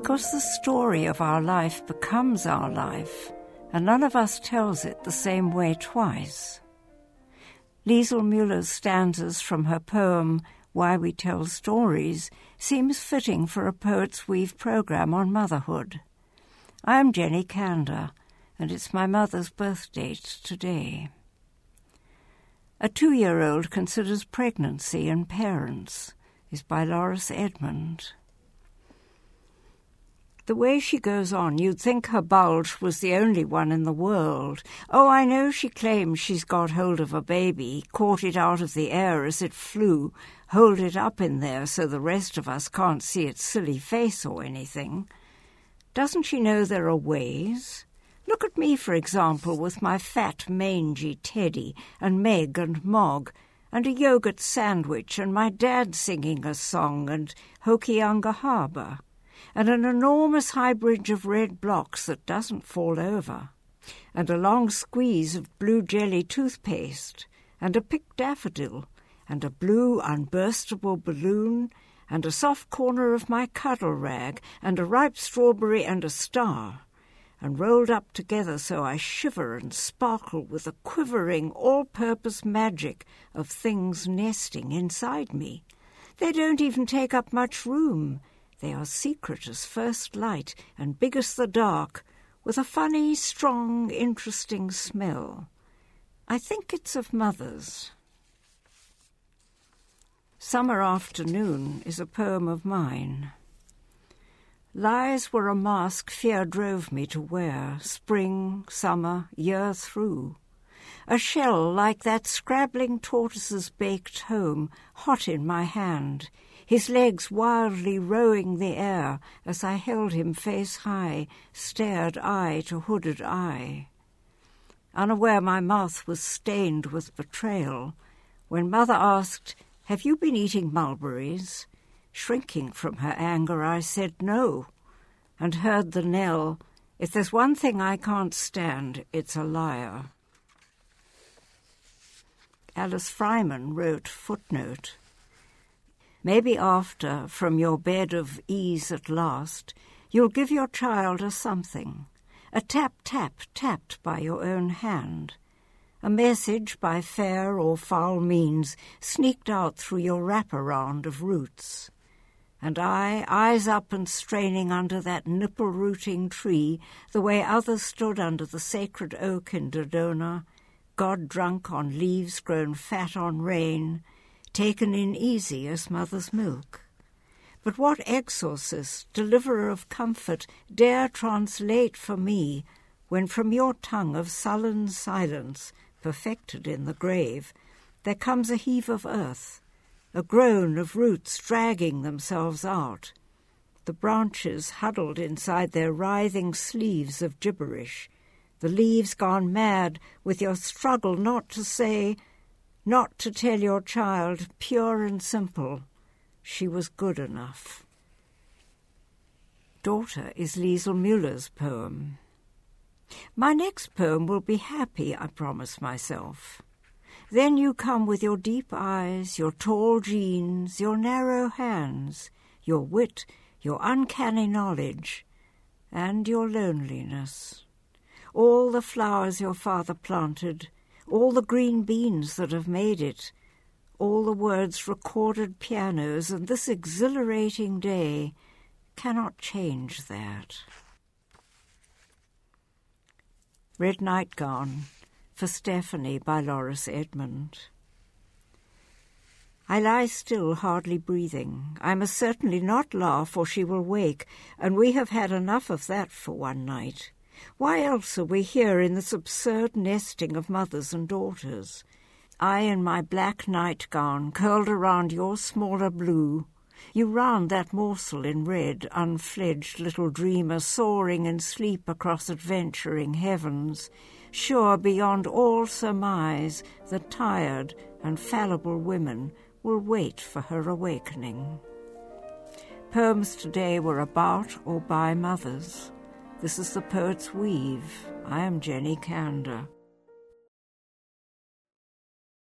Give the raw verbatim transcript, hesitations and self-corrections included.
Because the story of our life becomes our life, and none of us tells it the same way twice. Liesl Müller's stanzas from her poem Why We Tell Stories seems fitting for a Poets Weave programme on motherhood. I'm Jenny Kander, and it's my mother's birth date today. A two-year-old Considers Pregnancy and Parents is by Loris Edmond. The way she goes on, you'd think her bulge was the only one in the world. Oh, I know she claims she's got hold of a baby, caught it out of the air as it flew, hold it up in there so the rest of us can't see its silly face or anything. Doesn't she know there are ways? Look at me, for example, with my fat, mangy Teddy, and Meg and Mog, and a yogurt sandwich, and my dad singing a song, and Hokianga Harbour, and an enormous high bridge of red blocks that doesn't fall over, and a long squeeze of blue jelly toothpaste, and a picked daffodil, and a blue unburstable balloon, and a soft corner of my cuddle rag, and a ripe strawberry and a star, and rolled up together so I shiver and sparkle with a quivering, all-purpose magic of things nesting inside me. They don't even take up much room. They are secret as first light and big as the dark, with a funny, strong, interesting smell. I think it's of mothers. Summer Afternoon is a poem of mine. Lies were a mask fear drove me to wear, spring, summer, year through. A shell like that scrabbling tortoise's baked home, hot in my hand, his legs wildly rowing the air as I held him face high, stared eye to hooded eye. Unaware my mouth was stained with betrayal, when Mother asked, "Have you been eating mulberries?" Shrinking from her anger, I said no, and heard the knell, "If there's one thing I can't stand, it's a liar." Alice Fryman wrote, footnote, "Maybe after, from your bed of ease at last, you'll give your child a something, a tap-tap tapped by your own hand, a message by fair or foul means sneaked out through your wraparound of roots. And I, eyes up and straining under that nipple-rooting tree, the way others stood under the sacred oak in Dodona, God drunk on leaves grown fat on rain, taken in easy as mother's milk. But what exorcist, deliverer of comfort, dare translate for me, when from your tongue of sullen silence, perfected in the grave, there comes a heave of earth, a groan of roots dragging themselves out, the branches huddled inside their writhing sleeves of gibberish, the leaves gone mad with your struggle not to say, not to tell your child, pure and simple, she was good enough." Daughter is Liesl Müller's poem. My next poem will be happy, I promise myself. Then you come with your deep eyes, your tall jeans, your narrow hands, your wit, your uncanny knowledge, and your loneliness. All the flowers your father planted, all the green beans that have made it, all the words recorded pianos, and this exhilarating day cannot change that. Red Nightgown for Stephanie by Loris Edmond. I lie still, hardly breathing. I must certainly not laugh, or she will wake, and we have had enough of that for one night. Why else are we here in this absurd nesting of mothers and daughters? I in my black nightgown, curled around your smaller blue, you round that morsel in red, unfledged little dreamer soaring in sleep across adventuring heavens, sure beyond all surmise that tired and fallible women will wait for her awakening. Poems today were about or by mothers. This is the Poets Weave. I am Jenny Kander.